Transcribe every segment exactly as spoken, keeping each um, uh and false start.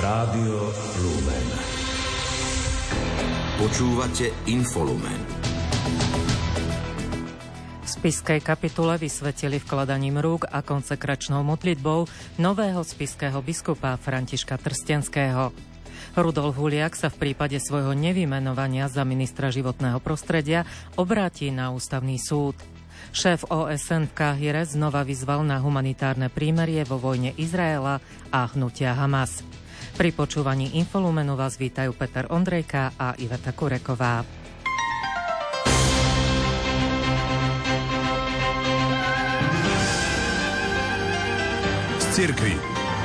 Rádio Lumen. Počúvate Infolumen. V spišskej kapitule vysvetili vkladaním rúk a konsekračnou modlitbou nového spišského biskupa Františka Trstenského. Rudolf Huliak sa v prípade svojho nevymenovania za ministra životného prostredia obráti na ústavný súd. Šéf ó es en v Káhire znova vyzval na humanitárne prímerie vo vojne Izraela a hnutia Hamas. Pri počúvaní Infolumenu vás vítajú Peter Ondrejka a Iveta Kureková. Z cirkvi.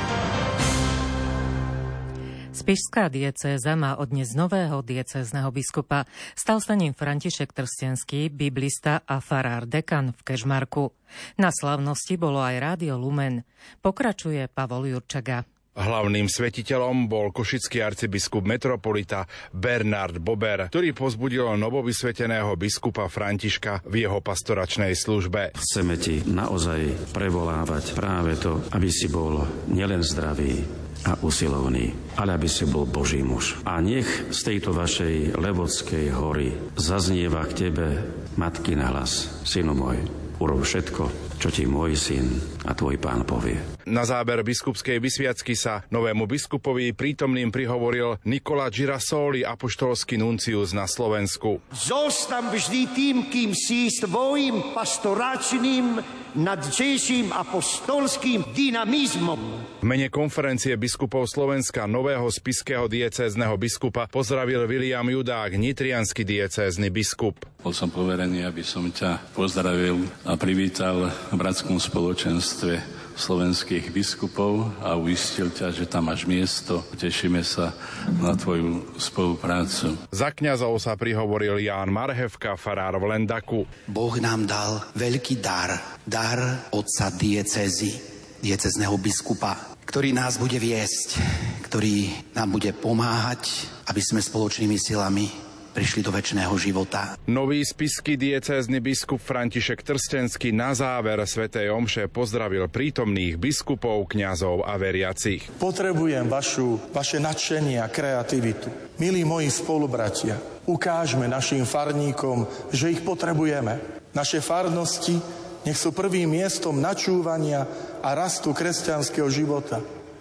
Spišská diecéza má od dnes nového diecézneho biskupa. Stal sa ním František Trstenský, biblista a farár dekan v Kežmarku. Na slávnosti bolo aj Rádio Lumen. Pokračuje Pavol Jurčaga. Hlavným svetiteľom bol košický arcibiskup metropolita Bernard Bober, ktorý povzbudil novovysveteného biskupa Františka v jeho pastoračnej službe. Chceme ti naozaj prevolávať práve to, aby si bol nielen zdravý a usilovný, ale aby si bol Boží muž. A nech z tejto vašej Levodskej hory zaznieva k tebe matkin hlas: synu môj, urob všetko, čo ti môj syn a tvoj pán povie. Na záber biskupskej vysviacky sa novému biskupovi prítomným prihovoril Nikola Girasoli, apoštolský nuncius na Slovensku. Zostam vždy tým, kým si svojím pastoračným nadčejším apostolským dynamizmom. V mene konferencie biskupov Slovenska nového spišského diecézneho biskupa pozdravil William Judák, nitriansky diecézny biskup. Bol som poverený, aby som ťa pozdravil a privítal v bratskom spoločenstve slovenských biskupov a uistil ťa, že tam máš miesto. Tešíme sa na tvoju spoluprácu. Za kňazov sa prihovoril Ján Marhevka, farár v Lendaku. Boh nám dal veľký dar, dar otca diecézy, diecézneho biskupa, ktorý nás bude viesť, ktorý nám bude pomáhať, aby sme spoločnými silami prišli do večného života. Nový spišský diecézny biskup František Trstenský na záver svätej omše pozdravil prítomných biskupov, kňazov a veriacich. Potrebujem vašu, vaše nadšenie a kreativitu. Milí moji spolubratia, ukážme našim farníkom, že ich potrebujeme. Naše farnosti nech sú prvým miestom načúvania a rastu kresťanského života.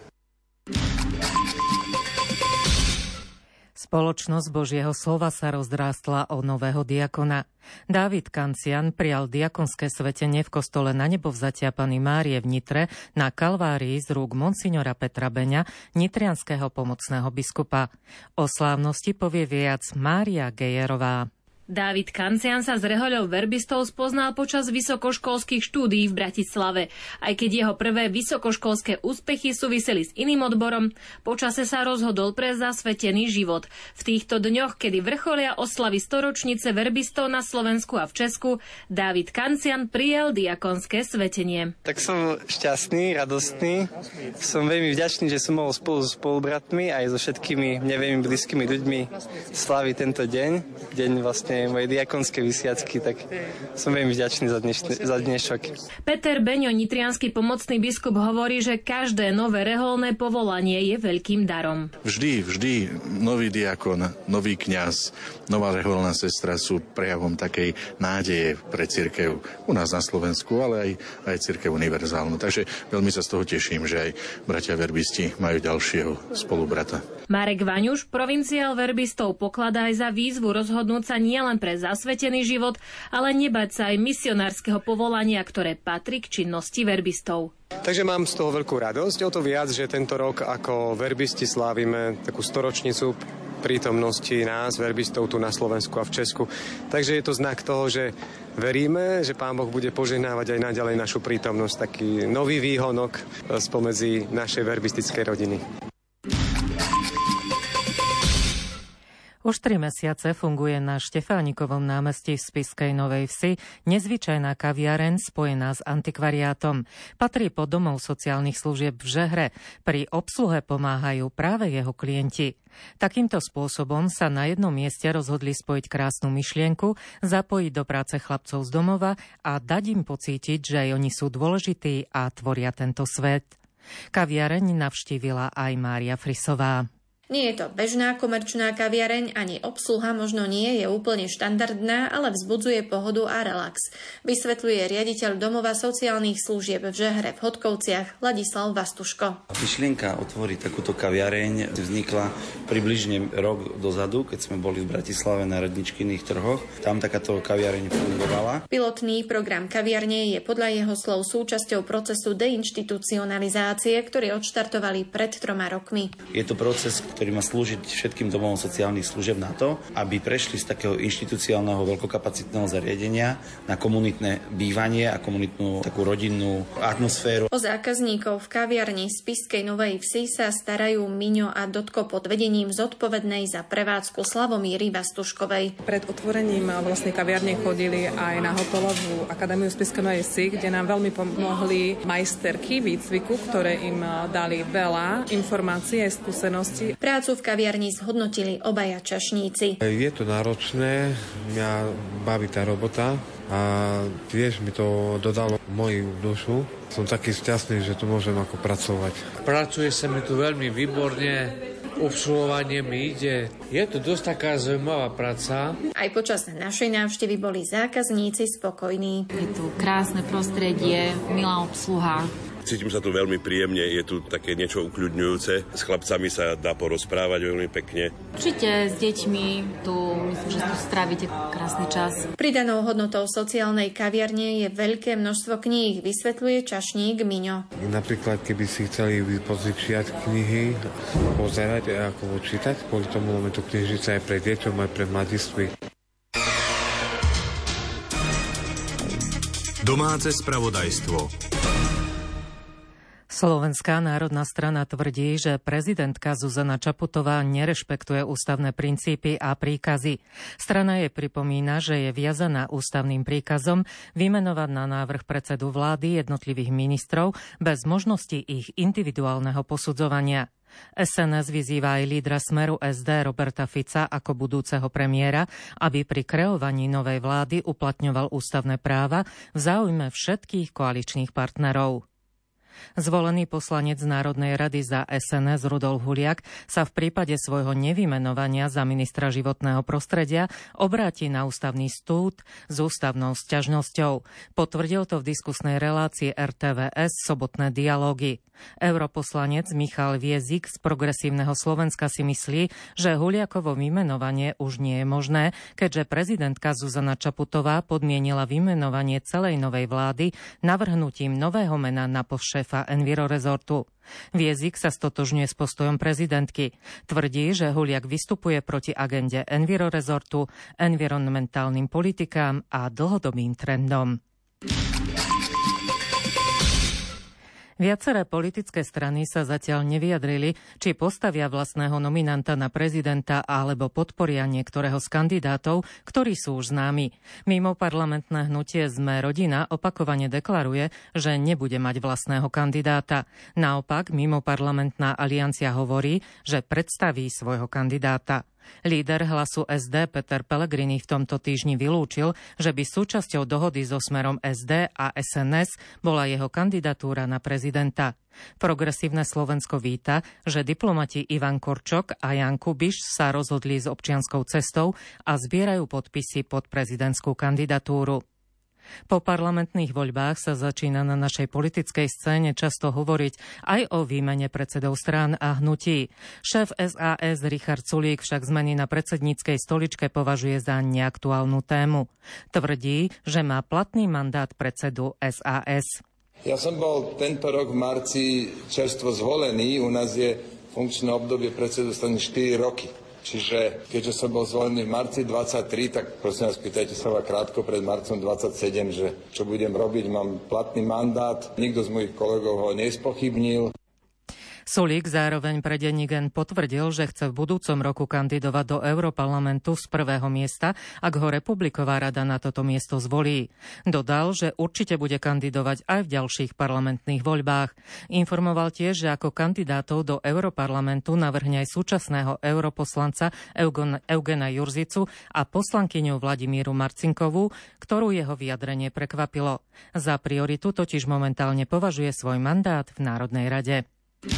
Spoločnosť Božieho slova sa rozdrástla o nového diakona. Dávid Kancian prijal diakonské svetenie v kostole Na nebovzatia Panny Márie v Nitre na Kalvárii z rúk monsignora Petra Beňa, nitrianskeho pomocného biskupa. O slávnosti povie viac Mária Gejerová. Dávid Kancian sa s rehoľou verbistov spoznal počas vysokoškolských štúdií v Bratislave. Aj keď jeho prvé vysokoškolské úspechy súviseli s iným odborom, počase sa rozhodol pre zasvetený život. V týchto dňoch, kedy vrcholia oslavy storočnice verbistov na Slovensku a v Česku, Dávid Kancian prijal diakonské svetenie. Tak som šťastný, radostný. Som veľmi vďačný, že som mohol spolu s spolubratmi aj so všetkými mne veľmi blízkymi ľuďmi slaviť tento deň, deň vlastne moje diakonské vysviacky, tak som veľmi vďačný za, dnešný, za dnešok. Peter Beňo, nitriansky pomocný biskup, hovorí, že každé nové reholné povolanie je veľkým darom. Vždy, vždy nový diakon, nový kňaz, nová reholná sestra sú prejavom takej nádeje pre cirkev u nás na Slovensku, ale aj, aj cirkev univerzálnu. Takže veľmi sa z toho teším, že aj bratia verbisti majú ďalšieho spolubrata. Marek Vaňuš, provinciál verbistov, pokladá aj za výzvu rozhodnúť sa nielen pre zasvetený život, ale nebať sa aj misionárskeho povolania, ktoré patrí k činnosti verbistov. Takže mám z toho veľkú radosť, o to viac, že tento rok ako verbisti slávime takú storočnicu prítomnosti nás, verbistov tu na Slovensku a v Česku. Takže je to znak toho, že veríme, že Pán Boh bude požehnávať aj naďalej našu prítomnosť, taký nový výhonok spomedzi našej verbistickej rodiny. Už tri mesiace funguje na Štefánikovom námestí v Spišskej Novej Vsi nezvyčajná kaviareň spojená s antikvariátom. Patrí pod domov sociálnych služieb v Žehre. Pri obsluhe pomáhajú práve jeho klienti. Takýmto spôsobom sa na jednom mieste rozhodli spojiť krásnu myšlienku, zapojiť do práce chlapcov z domova a dať im pocítiť, že aj oni sú dôležití a tvoria tento svet. Kaviareň navštívila aj Mária Frisová. Nie je to bežná komerčná kaviareň, ani obsluha možno nie je úplne štandardná, ale vzbudzuje pohodu a relax. Vysvetľuje riaditeľ domova sociálnych služieb v Žehre v Hodkovciach Ladislav Vastuško. Myšlienka otvoriť takúto kaviareň vznikla približne rok dozadu, keď sme boli v Bratislave na Redničkyných trhoch. Tam takáto kaviareň fungovala. Pilotný program kaviarne je podľa jeho slov súčasťou procesu deinštitucionalizácie, ktorý odštartovali pred troma rokmi. Je to proces, ktorý má slúžiť všetkým domovom sociálnych služieb na to, aby prešli z takého inštitucionálneho veľkokapacitného zariadenia na komunitné bývanie a komunitnú takú rodinnú atmosféru. O zákazníkov v kaviarni Spišskej Novej Vsi sa starajú Miňo a Dotko pod vedením zodpovednej za prevádzku Slavomíry Vastuškovej. Pred otvorením vlastnej kaviarne chodili aj na hotelovú akadémiu Spišskej Novej Vsi, kde nám veľmi pomohli majsterky výcviku, ktoré im dali veľa informácií a skúseností. Prácu v kaviarni zhodnotili obaja čašníci. Je to náročné, mňa baví tá robota a tiež mi to dodalo moju dušu. Som taký šťastný, že tu môžem ako pracovať. Pracuje sa mi tu veľmi výborne, obsluhovanie mi ide. Je to dosť taká zaujímavá práca. Aj počas našej návštevy boli zákazníci spokojní. Je tu krásne prostredie, milá obsluha. Cítim sa tu veľmi príjemne, je tu také niečo ukľudňujúce. S chlapcami sa dá porozprávať veľmi pekne. Určite s deťmi tu, myslím, že tu strávite krásny čas. Pridanou hodnotou sociálnej kaviarne je veľké množstvo kníh, vysvetľuje čašník Miňo. Napríklad, keby si chceli požičiať knihy, pozerať a ako čítať, kvôli tomu máme tu knižnice aj pre deťom, aj pre mladistvých. Domáce spravodajstvo. Slovenská národná strana tvrdí, že prezidentka Zuzana Čaputová nerešpektuje ústavné princípy a príkazy. Strana jej pripomína, že je viazaná ústavným príkazom vymenovať na návrh predsedu vlády jednotlivých ministrov bez možnosti ich individuálneho posudzovania. es en es vyzýva aj lídra Smeru es dé Roberta Fica ako budúceho premiéra, aby pri kreovaní novej vlády uplatňoval ústavné práva v záujme všetkých koaličných partnerov. Zvolený poslanec Národnej rady za es en es Rudolf Huliak sa v prípade svojho nevymenovania za ministra životného prostredia obráti na ústavný súd s ústavnou sťažnosťou. Potvrdil to v diskusnej relácii er té vé es Sobotné dialógy. Europoslanec Michal Viezik z Progresívneho Slovenska si myslí, že Huliakovo vymenovanie už nie je možné, keďže prezidentka Zuzana Čaputová podmienila vymenovanie celej novej vlády navrhnutím nového mena na post šéfa Envirorezortu. Viezik sa stotožňuje s postojom prezidentky. Tvrdí, že Huliak vystupuje proti agende Envirorezortu, environmentálnym politikám a dlhodobým trendom. Viaceré politické strany sa zatiaľ nevyjadrili, či postavia vlastného nominanta na prezidenta alebo podporia niektorého z kandidátov, ktorí sú už známi. Mimo parlamentné hnutie Sme rodina opakovane deklaruje, že nebude mať vlastného kandidáta. Naopak, mimo parlamentná aliancia hovorí, že predstaví svojho kandidáta. Líder Hlasu es dé Peter Pellegrini v tomto týždni vylúčil, že by súčasťou dohody so Smerom es dé a es en es bola jeho kandidatúra na prezidenta. Progresívne Slovensko víta, že diplomati Ivan Korčok a Jan Kubiš sa rozhodli s občianskou cestou a zbierajú podpisy pod prezidentskú kandidatúru. Po parlamentných voľbách sa začína na našej politickej scéne často hovoriť aj o výmene predsedov strán a hnutí. Šéf es a es Richard Sulík však zmeny na predsedníckej stoličke považuje za neaktuálnu tému. Tvrdí, že má platný mandát predsedu es a es. Ja som bol tento rok v marci čerstvo zvolený. U nás je funkčné obdobie predsedu strany štyri roky. Čiže keďže som bol zvolený v marci dvadsaťtri, tak prosím vás, pýtajte sa krátko pred marcom dvadsaťsedem, že čo budem robiť, mám platný mandát, nikto z mojich kolegov ho nespochybnil. Sulík zároveň pre denník N potvrdil, že chce v budúcom roku kandidovať do Europarlamentu z prvého miesta, ak ho Republiková rada na toto miesto zvolí. Dodal, že určite bude kandidovať aj v ďalších parlamentných voľbách. Informoval tiež, že ako kandidátov do Europarlamentu navrhne aj súčasného europoslanca Eugena Jurzicu a poslankyňu Vladimíru Marcinkovú, ktorú jeho vyjadrenie prekvapilo. Za prioritu totiž momentálne považuje svoj mandát v Národnej rade.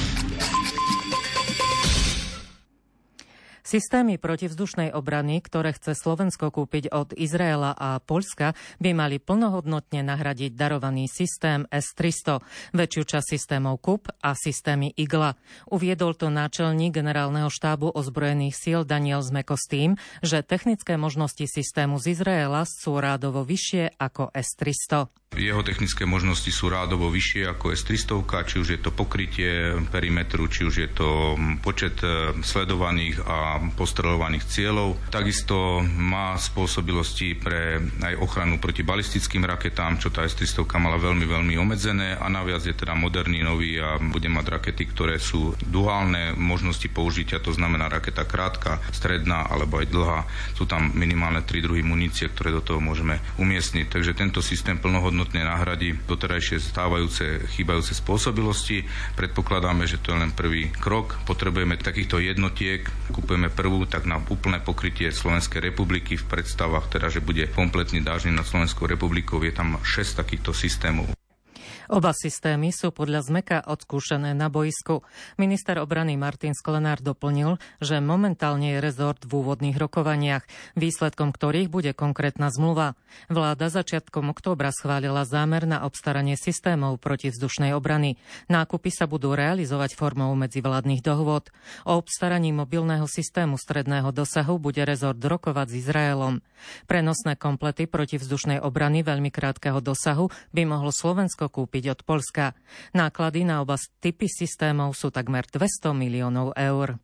Systémy protivzdušnej obrany, ktoré chce Slovensko kúpiť od Izraela a Poľska, by mali plnohodnotne nahradiť darovaný systém es tristo, väčšiu časť systémov K U P a systémy Igla. Uviedol to náčelník generálneho štábu ozbrojených síl Daniel Zmeko s tým, že technické možnosti systému z Izraela sú rádovo vyššie ako es tristo. Jeho technické možnosti sú rádovo vyššie ako es tristo, či už je to pokrytie perimetru, či už je to počet sledovaných a postrelovaných cieľov. Takisto má spôsobilosti pre aj ochranu proti balistickým raketám, čo tá es tristo mala veľmi, veľmi obmedzené, a naviac je teda moderný, nový a bude mať rakety, ktoré sú duálne možnosti použitia, to znamená raketa krátka, stredná alebo aj dlhá. Sú tam minimálne tri druhy munície, ktoré do toho môžeme umiestniť. Takže tento systém plnohodnotne nahradí doterajšie stávajúce chýbajúce spôsobilosti. Predpokladáme, že to je len prvý krok. Potrebujeme takýchto jednotiek, kupujeme prvú, tak na úplné pokrytie Slovenskej republiky v predstavách, teda, že bude kompletný dážnik nad Slovenskou republikou. Je tam šesť takýchto systémov. Oba systémy sú podľa Zmeka odskúšané na boisku. Minister obrany Martin Sklenár doplnil, že momentálne je rezort v úvodných rokovaniach, výsledkom ktorých bude konkrétna zmluva. Vláda začiatkom októbra schválila zámer na obstaranie systémov protivzdušnej obrany. Nákupy sa budú realizovať formou medzivládnych dohôd. O obstaraní mobilného systému stredného dosahu bude rezort rokovať s Izraelom. Prenosné komplety protivzdušnej obrany veľmi krátkeho dosahu by mohlo Slovensko kúpiť od Poľska. Náklady na oba typy systémov sú takmer dvesto miliónov eur.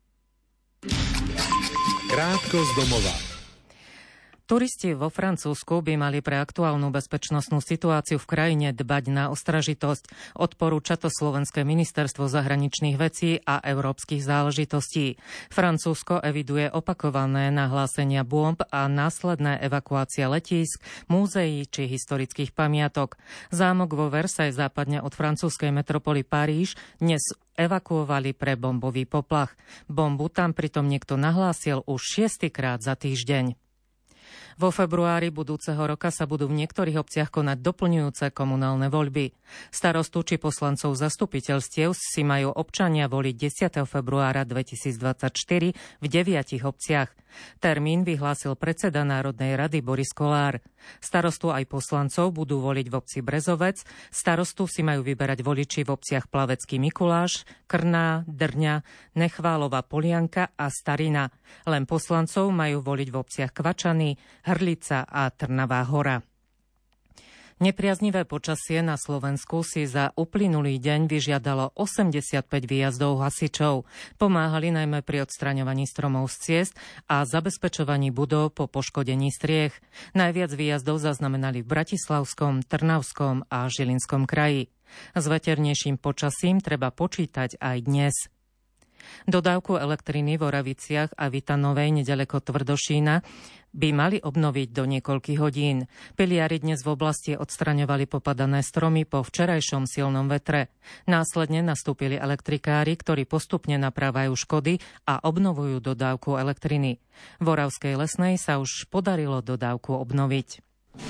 Krátko z domova. Turisti vo Francúzsku by mali pre aktuálnu bezpečnostnú situáciu v krajine dbať na ostražitosť. Odporúča to Slovenské ministerstvo zahraničných vecí a európskych záležitostí. Francúzsko eviduje opakované nahlásenia bomb a následné evakuácia letísk, múzeí či historických pamiatok. Zámok vo Versailles západne od francúzskej metropoly Paríž dnes evakuovali pre bombový poplach. Bombu tam pritom niekto nahlásil už šiestýkrát za týždeň. Vo februári budúceho roka sa budú v niektorých obciach konať doplňujúce komunálne voľby. Starostu či poslancov zastupiteľstiev si majú občania voliť desiateho februára dvetisícdvadsaťštyri v deviatich obciach. Termín vyhlásil predseda Národnej rady Boris Kollár. Starostu aj poslancov budú voliť v obci Brezovec. Starostu si majú vyberať voliči v obciach Plavecký Mikuláš, Krná, Drňa, Nechválova Polianka a Starina. Len poslancov majú voliť v obciach Kvačany, Hrlica a Trnavá Hora. Nepriaznivé počasie na Slovensku si za uplynulý deň vyžiadalo osemdesiatpäť výjazdov hasičov. Pomáhali najmä pri odstraňovaní stromov z ciest a zabezpečovaní budov po poškodení striech. Najviac výjazdov zaznamenali v Bratislavskom, Trnavskom a Žilinskom kraji. S veternejším počasím treba počítať aj dnes. Dodávku elektriny v Oraviciach a Vitanovej nedaleko Tvrdošína by mali obnoviť do niekoľkých hodín. Piliari dnes v oblasti odstraňovali popadané stromy po včerajšom silnom vetre. Následne nastúpili elektrikári, ktorí postupne naprávajú škody a obnovujú dodávku elektriny. V Oravskej Lesnej sa už podarilo dodávku obnoviť.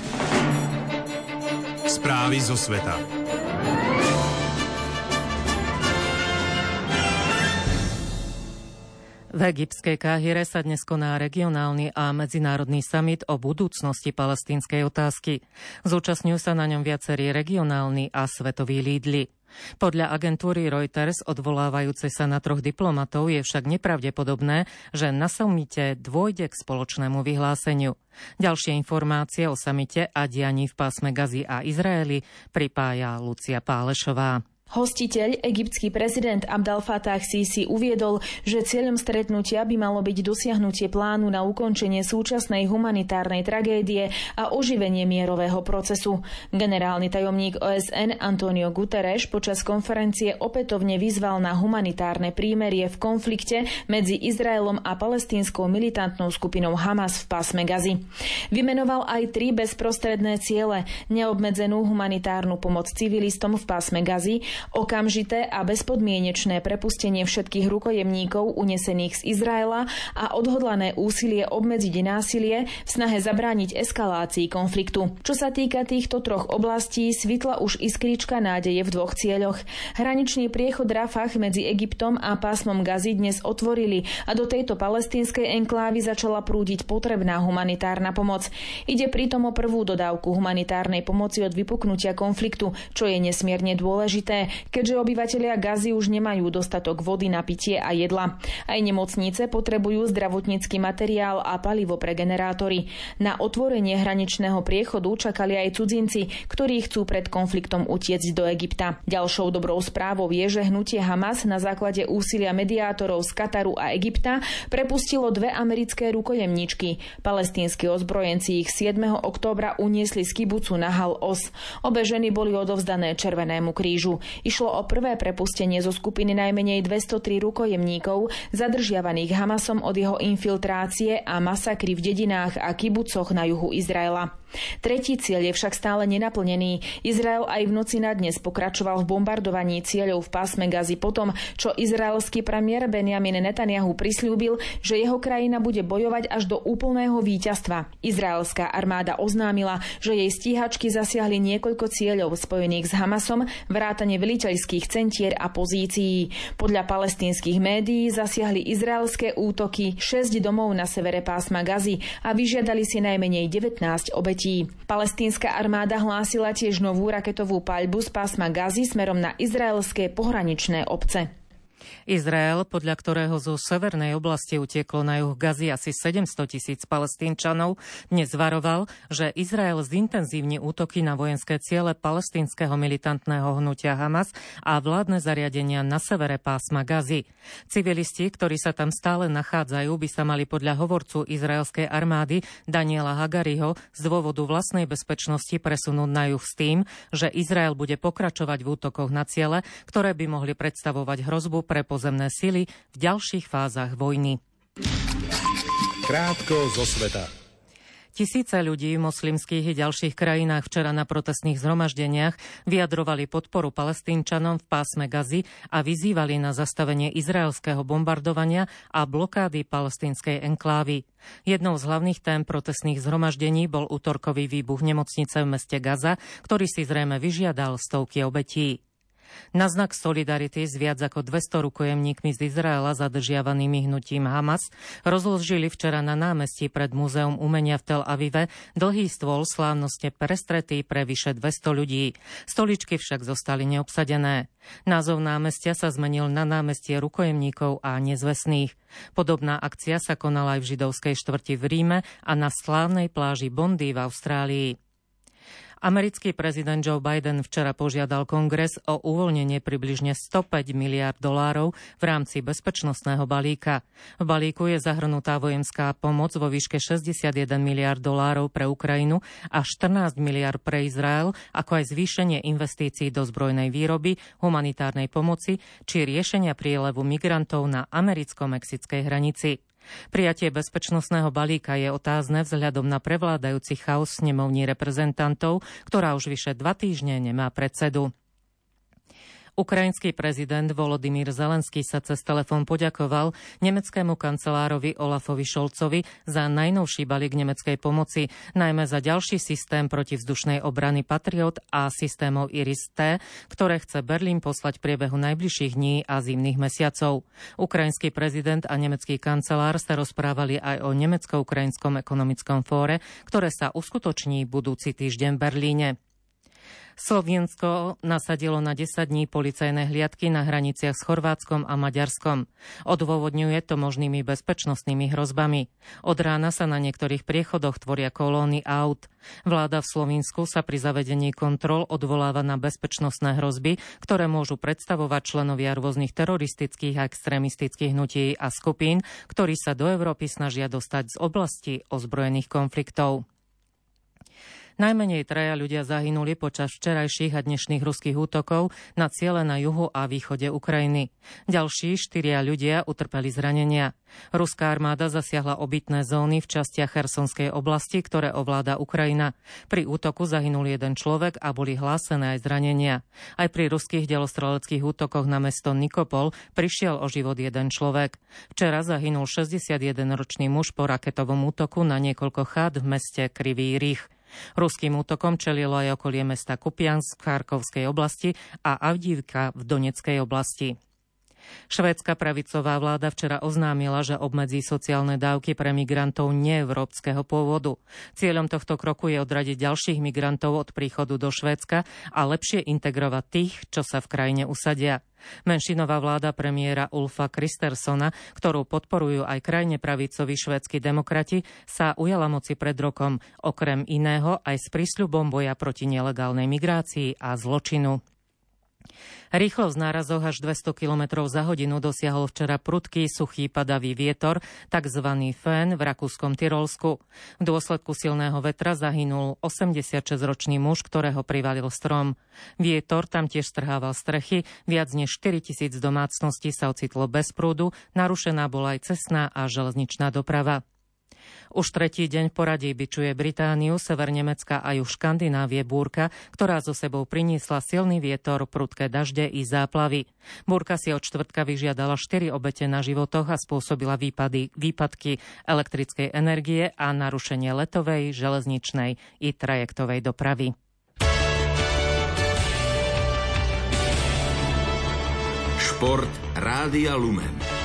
Správy zo sveta. V egyptskej Káhire sa dnes koná regionálny a medzinárodný summit o budúcnosti palestínskej otázky. Zúčastňujú sa na ňom viacerí regionálni a svetoví lídli. Podľa agentúry Reuters, odvolávajúcej sa na troch diplomatov, je však nepravdepodobné, že na samite dôjde k spoločnému vyhláseniu. Ďalšie informácie o samite a dianí v pásme Gazy a Izraeli pripája Lucia Pálešová. Hostiteľ, egyptský prezident Abdel Fattah Sisi uviedol, že cieľom stretnutia by malo byť dosiahnutie plánu na ukončenie súčasnej humanitárnej tragédie a oživenie mierového procesu. Generálny tajomník ó es en Antonio Guterres počas konferencie opätovne vyzval na humanitárne prímerie v konflikte medzi Izraelom a palestínskou militantnou skupinou Hamas v pásme Gazy. Vymenoval aj tri bezprostredné ciele: neobmedzenú humanitárnu pomoc civilistom v pásme Gazy, okamžité a bezpodmienečné prepustenie všetkých rukojemníkov unesených z Izraela a odhodlané úsilie obmedziť násilie v snahe zabrániť eskalácii konfliktu. Čo sa týka týchto troch oblastí, svitla už iskrička nádeje v dvoch cieľoch. Hraničný priechod Rafah medzi Egyptom a pásmom Gazy dnes otvorili a do tejto palestínskej enklávy začala prúdiť potrebná humanitárna pomoc. Ide pritom o prvú dodávku humanitárnej pomoci od vypuknutia konfliktu, čo je nesmierne dôležité, keďže obyvatelia Gazy už nemajú dostatok vody na pitie a jedla. Aj nemocnice potrebujú zdravotnícky materiál a palivo pre generátory. Na otvorenie hraničného priechodu čakali aj cudzinci, ktorí chcú pred konfliktom utiecť do Egypta. Ďalšou dobrou správou je, že hnutie Hamas na základe úsilia mediátorov z Kataru a Egypta prepustilo dve americké rukojemničky. Palestínski ozbrojenci ich siedmeho októbra uniesli z kibucu Nahal Oz. Obe ženy boli odovzdané Červenému krížu. Išlo o prvé prepustenie zo skupiny najmenej dvestotri rukojemníkov, zadržiavaných Hamasom od jeho infiltrácie a masakry v dedinách a kibucoch na juhu Izraela. Tretí cieľ je však stále nenaplnený. Izrael aj v noci na dnes pokračoval v bombardovaní cieľov v pásme Gazy potom, čo izraelský premiér Benjamin Netanyahu prisľúbil, že jeho krajina bude bojovať až do úplného víťazstva. Izraelská armáda oznámila, že jej stíhačky zasiahli niekoľko cieľov spojených s Hamasom, vrátane veliteľských centier a pozícií. Podľa palestínskych médií zasiahli izraelské útoky šesť domov na severe pásma Gazy a vyžiadali si najmenej devätnásť obetí. Palestínska armáda hlásila tiež novú raketovú paľbu z pásma Gazy smerom na izraelské pohraničné obce. Izrael, podľa ktorého zo severnej oblasti utieklo na juh Gazy asi sedemsto tisíc Palestínčanov, dnes varoval, že Izrael zintenzívni útoky na vojenské ciele palestínskeho militantného hnutia Hamas a vládne zariadenia na severe pásma Gazy. Civilisti, ktorí sa tam stále nachádzajú, by sa mali podľa hovorcu izraelskej armády Daniela Hagariho z dôvodu vlastnej bezpečnosti presunúť na juh s tým, že Izrael bude pokračovať v útokoch na ciele, ktoré by mohli predstavovať hrozbu pre pozemné sily v ďalších fázach vojny. Krátko zo sveta. Tisíce ľudí v moslimských i ďalších krajinách včera na protestných zhromaždeniach vyjadrovali podporu Palestínčanom v pásme Gazy a vyzývali na zastavenie izraelského bombardovania a blokády palestínskej enklávy. Jednou z hlavných tém protestných zhromaždení bol utorkový výbuch nemocnice v meste Gaza, ktorý si zrejme vyžiadal stovky obetí. Na znak solidarity s viac ako dvesto rukojemníkmi z Izraela zadržiavanými hnutím Hamas rozložili včera na námestí pred Múzeum umenia v Tel Avive dlhý stôl slávnostne prestretý pre vyše dvesto ľudí. Stoličky však zostali neobsadené. Názov námestia sa zmenil na námestie rukojemníkov a nezvestných. Podobná akcia sa konala aj v židovskej štvrti v Ríme a na slávnej pláži Bondi v Austrálii. Americký prezident Joe Biden včera požiadal Kongres o uvoľnenie približne stopäť miliárd dolárov v rámci bezpečnostného balíka. V balíku je zahrnutá vojenská pomoc vo výške šesťdesiatjeden miliárd dolárov pre Ukrajinu a štrnásť miliárd pre Izrael, ako aj zvýšenie investícií do zbrojnej výroby, humanitárnej pomoci či riešenia prílevu migrantov na americko-mexickej hranici. Prijatie bezpečnostného balíka je otázne vzhľadom na prevládajúci chaos snemovní reprezentantov, ktorá už vyše dva týždne nemá predsedu. Ukrajinský prezident Volodymyr Zelenský sa cez telefón poďakoval nemeckému kancelárovi Olafovi Scholzovi za najnovší balík nemeckej pomoci, najmä za ďalší systém protivzdušnej obrany Patriot a systémov Iris-T, ktoré chce Berlín poslať v priebehu najbližších dní a zimných mesiacov. Ukrajinský prezident a nemecký kancelár sa rozprávali aj o nemecko-ukrajinskom ekonomickom fóre, ktoré sa uskutoční budúci týždeň v Berlíne. Slovensko nasadilo na desať dní policajné hliadky na hraniciach s Chorvátskom a Maďarskom. Odôvodňuje to možnými bezpečnostnými hrozbami. Od rána sa na niektorých priechodoch tvoria kolóny aut. Vláda v Slovensku sa pri zavedení kontrol odvoláva na bezpečnostné hrozby, ktoré môžu predstavovať členovia rôznych teroristických a extrémistických hnutí a skupín, ktorí sa do Európy snažia dostať z oblasti ozbrojených konfliktov. Najmenej traja ľudia zahynuli počas včerajších a dnešných ruských útokov na ciele na juhu a východe Ukrajiny. Ďalší štyria ľudia utrpeli zranenia. Ruská armáda zasiahla obytné zóny v častiach Chersonskej oblasti, ktoré ovláda Ukrajina. Pri útoku zahynul jeden človek a boli hlásené aj zranenia. Aj pri ruských delostreleckých útokoch na mesto Nikopol prišiel o život jeden človek. Včera zahynul šesťdesiatjedenročný muž po raketovom útoku na niekoľko chát v meste Krivý Rih. Ruským útokom čelilo aj okolie mesta Kupiansk v Charkovskej oblasti a Avdívka v Doneckej oblasti. Švédska pravicová vláda včera oznámila, že obmedzí sociálne dávky pre migrantov neeurópskeho pôvodu. Cieľom tohto kroku je odradiť ďalších migrantov od príchodu do Švédska a lepšie integrovať tých, čo sa v krajine usadia. Menšinová vláda premiéra Ulfa Kristerssona, ktorú podporujú aj krajne pravicoví švédski demokrati, sa ujala moci pred rokom, okrem iného aj s prísľubom boja proti nelegálnej migrácii a zločinu. Rýchlosť v nárazoch až dvesto kilometrov za hodinu dosiahol včera prudký, suchý, padavý vietor, takzvaný fén v rakúskom Tyrolsku. V dôsledku silného vetra zahynul osemdesiatšesťročný muž, ktorého privalil strom. Vietor tam tiež strhával strechy, viac než štyritisíc domácností sa ocitlo bez prúdu, narušená bola aj cestná a železničná doprava. Už tretí deň v poradí bičuje Britániu, sever Nemecka a juh Škandinávie búrka, ktorá so sebou priniesla silný vietor, prudké dažde i záplavy. Búrka si od štvrtka vyžiadala štyri obete na životoch a spôsobila výpady, výpadky elektrickej energie a narušenie letovej, železničnej i trajektovej dopravy. Šport Rádia Lumen.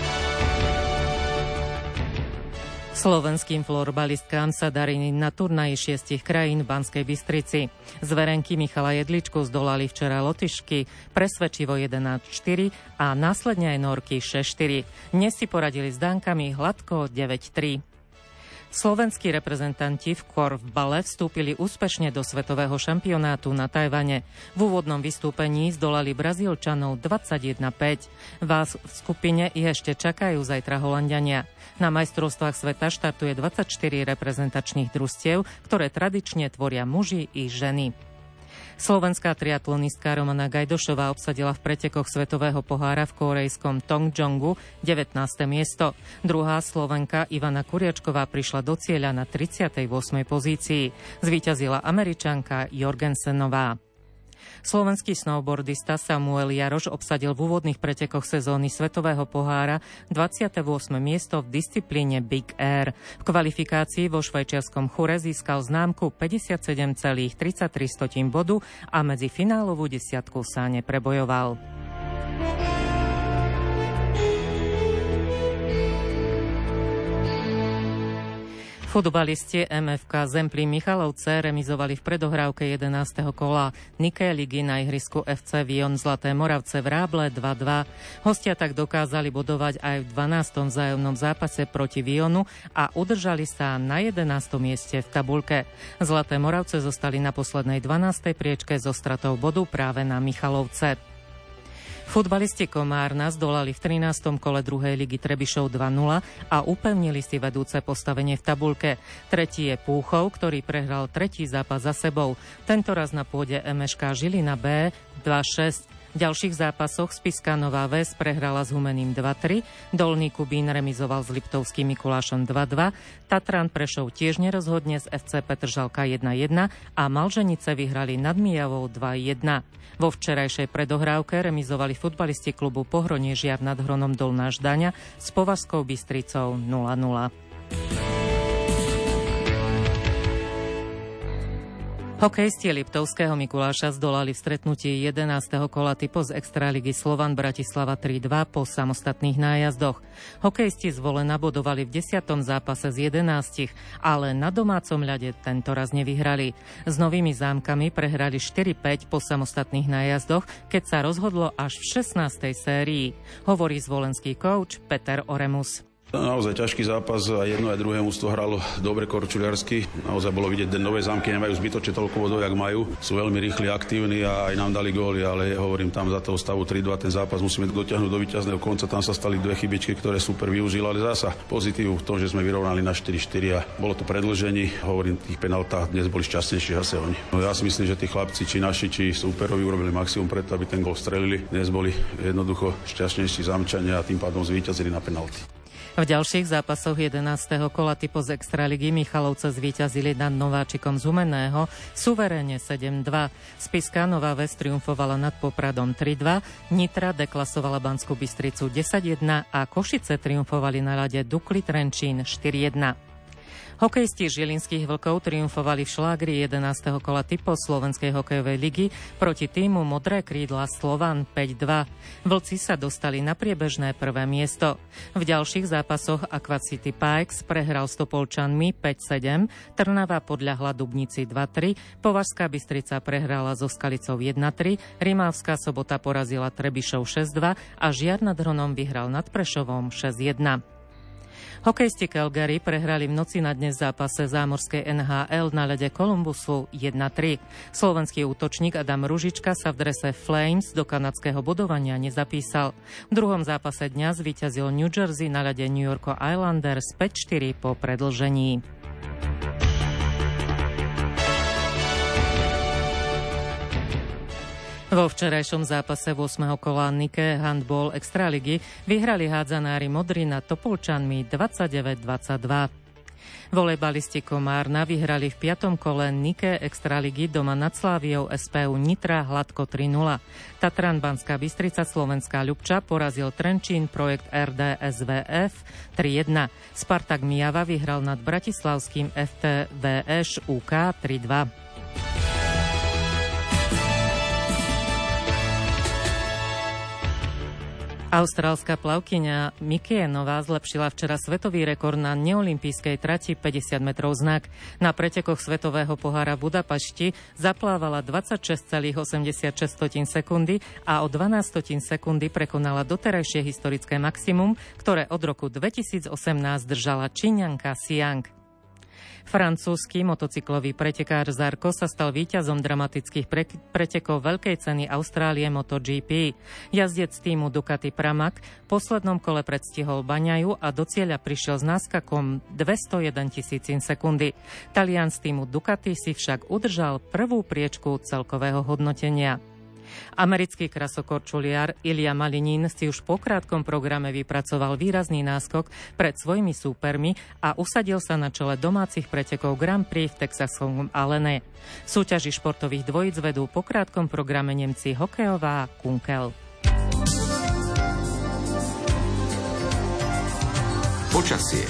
Slovenským florbalistkám sa darí na turnaji šiestich krajín v Banskej Bystrici. Zverenky Michala Jedličku zdolali včera Lotyšky presvedčivo jedenásť štyri a následne aj Norky šesť štyri. Dnes si poradili s Dánkami hladko deväť tri. Slovenskí reprezentanti v korfbale vstúpili úspešne do svetového šampionátu na Tajvane. V úvodnom vystúpení zdolali Brazílčanov dvadsaťjeden päť. Vás v skupine ich ešte čakajú zajtra Holanďania. Na majstrovstvách sveta štartuje dvadsaťštyri reprezentačných družstiev, ktoré tradične tvoria muži i ženy. Slovenská triatlonistka Romana Gajdošová obsadila v pretekoch svetového pohára v kórejskom Tongjongu devätnáste miesto. Druhá Slovenka Ivana Kuriačková prišla do cieľa na tridsiatej ôsmej pozícii. Zvíťazila Američanka Jorgensenová. Slovenský snowboardista Samuel Jaroš obsadil v úvodných pretekoch sezóny svetového pohára dvadsiate ôsme miesto v disciplíne Big Air. V kvalifikácii vo švajčiarskom Chure získal známku päťdesiatsedem celá tridsaťtri bodu a medzi finálovú desiatku sa neprebojoval. Futbalisti em ef ká Zemplín Michalovce remizovali v predohrávke jedenásteho kola Nike ligy na ihrisku ef cé Vion Zlaté Moravce v Ráble dva dva. Hostia tak dokázali bodovať aj v dvanástom vzájomnom zápase proti Vionu a udržali sa na jedenástom mieste v tabuľke. Zlaté Moravce zostali na poslednej dvanástej priečke so stratou bodu práve na Michalovce. Futbalisti Komárna zdolali v trinástom kole druhej ligy Trebišov dva nula a upevnili si vedúce postavenie v tabuľke. Tretí je Púchov, ktorý prehral tretí zápas za sebou. Tentoraz na pôde em eš ká Žilina bé dva šesť. V ďalších zápasoch Spišská Nová Ves prehrala s Humeným dva tri, Dolný Kubín remizoval s Liptovským Mikulášom dva dva, Tatran Prešov tiež nerozhodne z ef cé Petržalka jeden jeden a Malženice vyhrali nad Mijavou dva jeden. Vo včerajšej predohrávke remizovali futbalisti klubu Pohroniežiar nad Hronom Dolná Ždaňa s Považskou Bystricou nula nula. Hokejisti Liptovského Mikuláša zdolali v stretnutí jedenásteho kola typo z Extraligy Slovan Bratislava tri dva po samostatných nájazdoch. Hokejisti z Volena bodovali v desiatom zápase z jedenástich, ale na domácom ľade tentoraz nevyhrali. S Novými Zámkami prehrali štyri päť po samostatných nájazdoch, keď sa rozhodlo až v šestnástej sérii. Hovorí zvolenský kouč Peter Oremus. Naozaj ťažký zápas a jedno aj druhé mužstvo hralo dobre korčuliarsky. Naozaj bolo vidieť, že Nové Zámky nemajú zbytočne toľko bodov, jak majú. Sú veľmi rýchli, aktívni a aj nám dali góly, ale hovorím tam za toho stavu tri dva ten zápas musíme dotiahnuť do víťazného konca. Tam sa stali dve chybičky, ktoré super využili, ale zasa pozitív v tom, že sme vyrovnali na štyri štyri a bolo to predĺžení. Hovorím, tých penaltách dnes boli šťastnejší zase oni. No ja si myslím, že tí chlapci, či naši, či súperovi urobili maximum preto, aby ten gól strelili. Dnes boli jednoducho šťastnejší Zámčania a tým pádom zvíťazili na penalty. V ďalších zápasoch jedenásteho kola typo z Extraligy Michalovce zvíťazili nad Nováčikom z Humenného suverénne sedem dva. Spišská Nová Ves triumfovala nad Popradom tri dva, Nitra deklasovala Banskú Bystricu desať jedna a Košice triumfovali na ľade Dukly Trenčín štyri jedna. Hokejisti Žilinských Vlkov triumfovali v šlágri jedenásteho kola typo Slovenskej hokejovej ligy proti týmu Modré krídla Slovan päť dva. Vlci sa dostali na priebežné prvé miesto. V ďalších zápasoch Aqua City Pikes prehral s Topolčanmi päť sedem, Trnava podľahla Dubnici dva tri, Považská Bystrica prehrala so Skalicou jedna tri, Rimavská Sobota porazila Trebišov šesť dva a Žiar nad Hronom vyhral nad Prešovom šesť jedna. Hokejisti Calgary prehrali v noci na dnes zápase zámorskej en há el na ľade Columbusu jedna tri. Slovenský útočník Adam Ružička sa v drese Flames do kanadského bodovania nezapísal. V druhom zápase dňa zvíťazil New Jersey na ľade New York Islanders päť štyri po predĺžení. Vo včerajšom zápase ôsmeho kola Nike Handball Extraligy vyhrali hádzanári Modri nad Topolčanmi dvadsaťdeväť dvadsaťdva. Volejbalisti Komárna vyhrali v piatom kole Nike Extraligy doma nad Sláviou es pé ú Nitra hladko tri nula. Tatran Banská Bystrica Slovenská Ľubča porazil Trenčín projekt er dé es vé ef tri jedna. Spartak Mijava vyhral nad bratislavským ef té vé eš ú ká tri dva. Austrálska plavkyňa Mikienová zlepšila včera svetový rekord na neolympijskej trati päťdesiat metrov znak. Na pretekoch svetového pohára v Budapešti zaplávala dvadsaťšesť celá osemdesiatšesť sekundy a o dvanásť sekundy prekonala doterajšie historické maximum, ktoré od roku dvetisícosemnásť držala Číňanka Siang. Francúzsky motocyklový pretekár Zarco sa stal víťazom dramatických pre- pretekov Veľkej ceny Austrálie MotoGP. Jazdec týmu Ducati Pramac v poslednom kole predstihol Baňaju a do cieľa prišiel s náskakom dvestojeden tisícin sekundy. Talian z týmu Ducati si však udržal prvú priečku celkového hodnotenia. Americký krasokorčuliar Ilja Malinin si už po krátkom programe vypracoval výrazný náskok pred svojimi súpermi a usadil sa na čele domácich pretekov Grand Prix v texaskom Allene. V súťaži športových dvojíc vedú po krátkom programe Nemci Hokejová a Kunkel. Počasie.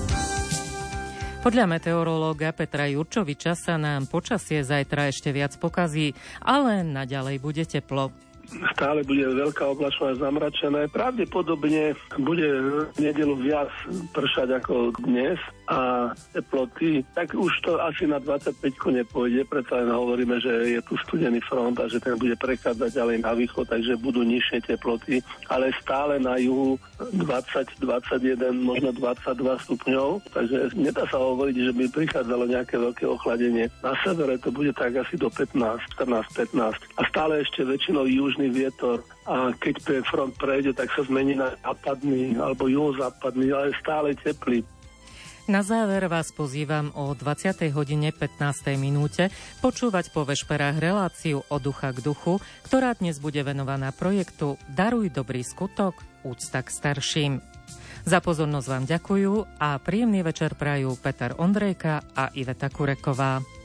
Podľa meteorológa Petra Jurčoviča sa nám počasie zajtra ešte viac pokazí, ale naďalej bude teplo. Stále bude veľká oblačnosť zamračené. Pravdepodobne bude v nedeľu viac pršať ako dnes a teploty, tak už to asi na dvadsaťpäť nepôjde, preto len hovoríme, že je tu studený front a že ten bude prechádzať ďalej na východ, takže budú nižšie teploty, ale stále na juhu dvadsať, dvadsaťjeden, možno dvadsaťdva stupňov, takže nedá sa hovoriť, že by prichádzalo nejaké veľké ochladenie. Na severe to bude tak asi do pätnásť, štrnásť, pätnásť a stále ešte väčšinou južný vietor a keď ten front prejde, tak sa zmení na západný alebo juhozápadný, ale stále teplý. Na záver vás pozývam o dvadsiatej hodine pätnástej minúte počúvať po vešperách reláciu Od ducha k duchu, ktorá dnes bude venovaná projektu Daruj dobrý skutok, úcta k starším. Za pozornosť vám ďakujú a príjemný večer prajú Peter Ondrejka a Iveta Kureková.